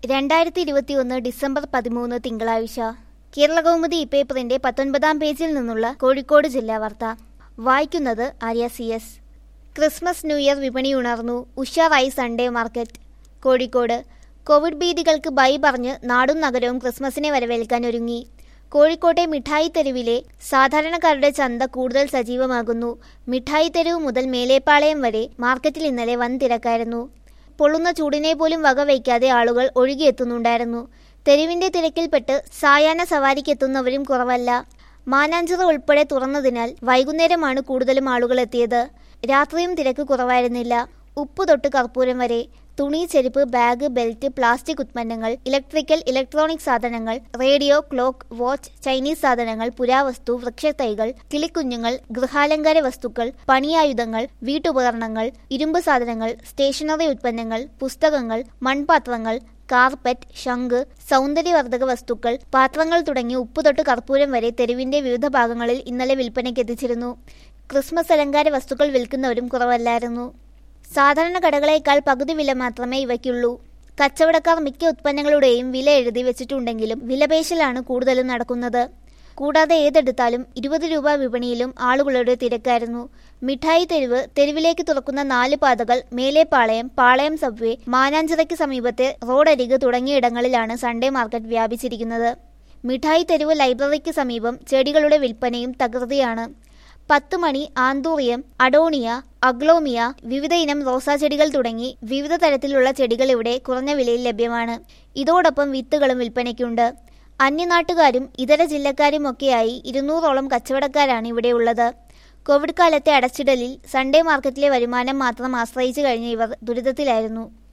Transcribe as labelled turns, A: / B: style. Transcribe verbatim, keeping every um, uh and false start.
A: രണ്ടായിരത്തി ഇരുപത്തിയൊന്ന് ഡിസംബർ പതിമൂന്ന് തിങ്കളാഴ്ച കേരളകൗമുദി ഇപ്പേപ്പറിന്റെ പത്തൊൻപതാം പേജിൽ നിന്നുള്ള കോഴിക്കോട് ജില്ലാ വാർത്ത വായിക്കുന്നത് Arya C S. Christmas New Year വിപണി ഉണർന്നു, ഉഷാറായി സൺഡേ മാർക്കറ്റ്. കോഴിക്കോട് കോവിഡ് ഭീതികൾക്ക് ബൈ പറഞ്ഞ് നാടും നഗരവും ക്രിസ്മസിനെ വരവേൽക്കാൻ ഒരുങ്ങി. കോഴിക്കോട്ടെ മിഠായി തെരുവിലെ സാധാരണക്കാരുടെ ചന്ത കൂടുതൽ സജീവമാകുന്നു. മിഠായി തെരുവ് മുതൽ മേലേപ്പാളയം വരെ മാർക്കറ്റിൽ ഇന്നലെ വൻ തിരക്കായിരുന്നു. പൊള്ളുന്ന ചൂടിനെ പോലും വകവയ്ക്കാതെ ആളുകൾ ഒഴുകിയെത്തുന്നുണ്ടായിരുന്നു. തെരുവിന്റെ തിരക്കിൽപ്പെട്ട് സായാഹ്ന സവാരിക്കെത്തുന്നവരും കുറവല്ല. മാനാഞ്ചിറ ഉൾപ്പെടെ തുറന്നതിനാൽ വൈകുന്നേരമാണ് കൂടുതലും ആളുകൾ എത്തിയത്. രാത്രിയും തിരക്ക് കുറവായിരുന്നില്ല. ഉപ്പ് തൊട്ട് കർപ്പൂരം വരെ, തുണി, ചെരുപ്പ്, ബാഗ്, ബെൽറ്റ്, പ്ലാസ്റ്റിക് ഉത്പന്നങ്ങൾ, ഇലക്ട്രിക്കൽ, ഇലക്ട്രോണിക് സാധനങ്ങൾ, റേഡിയോ, ക്ലോക്ക്, വാച്ച്, ചൈനീസ് സാധനങ്ങൾ, പുരാവസ്തു, വൃക്ഷത്തൈകൾ, കിളിക്കുഞ്ഞുങ്ങൾ, ഗൃഹാലങ്കാര വസ്തുക്കൾ, പണിയായുധങ്ങൾ, വീട്ടുപകരണങ്ങൾ, ഇരുമ്പ് സാധനങ്ങൾ, സ്റ്റേഷനറി ഉത്പന്നങ്ങൾ, പുസ്തകങ്ങൾ, മൺപാത്രങ്ങൾ, കാർപ്പറ്റ്, ശംഖ്, സൗന്ദര്യവർദ്ധക വസ്തുക്കൾ, പാത്രങ്ങൾ തുടങ്ങി ഉപ്പ് തൊട്ട് കർപ്പൂരം വരെ തെരുവിന്റെ വിവിധ ഭാഗങ്ങളിൽ ഇന്നലെ വിൽപ്പനയ്ക്കെത്തിച്ചിരുന്നു. ക്രിസ്മസ് അലങ്കാര വസ്തുക്കൾ വിൽക്കുന്നവരും കുറവല്ലായിരുന്നു. സാധാരണ കടകളേക്കാൾ പകുതി വില മാത്രമേ ഇവയ്ക്കുള്ളൂ. കച്ചവടക്കാർ മിക്ക ഉത്പന്നങ്ങളുടെയും വില എഴുതി വെച്ചിട്ടുണ്ടെങ്കിലും വിലപേശലാണ് കൂടുതലും നടക്കുന്നത്. കൂടാതെ ഏതെടുത്താലും ഇരുപത് രൂപ വിപണിയിലും ആളുകളുടെ തിരക്കായിരുന്നു. മിഠായി തെരുവ്, തെരുവിലേക്ക് തുറക്കുന്ന നാല് പാതകൾ, മേലേപ്പാളയം, പാളയം സബ്വേ, മാനാഞ്ചിറയ്ക്ക് സമീപത്തെ റോഡരിക് തുടങ്ങിയ ഇടങ്ങളിലാണ് സൺഡേ മാർക്കറ്റ് വ്യാപിച്ചിരിക്കുന്നത്. മിഠായി തെരുവ് ലൈബ്രറിക്ക് സമീപം ചെടികളുടെ വിൽപ്പനയും തകൃതിയാണ്. പത്ത് മണി, ആന്തൂറിയം, അഡോണിയ, അഗ്ലോമിയ, വിവിധ ഇനം റോസാ ചെടികൾ തുടങ്ങി വിവിധ തരത്തിലുള്ള ചെടികൾ ഇവിടെ കുറഞ്ഞ വിലയിൽ ലഭ്യമാണ്. ഇതോടൊപ്പം വിത്തുകളും വിൽപ്പനയ്ക്കുണ്ട്. അന്യനാട്ടുകാരും ഇതര ജില്ലക്കാരുമൊക്കെയായി ഇരുന്നൂറോളം കച്ചവടക്കാരാണ് ഇവിടെയുള്ളത്. കോവിഡ് കാലത്തെ അടച്ചിടലിൽ സൺഡേ മാർക്കറ്റിലെ വരുമാനം മാത്രം ആശ്രയിച്ചു കഴിഞ്ഞ ഇവർ ദുരിതത്തിലായിരുന്നു.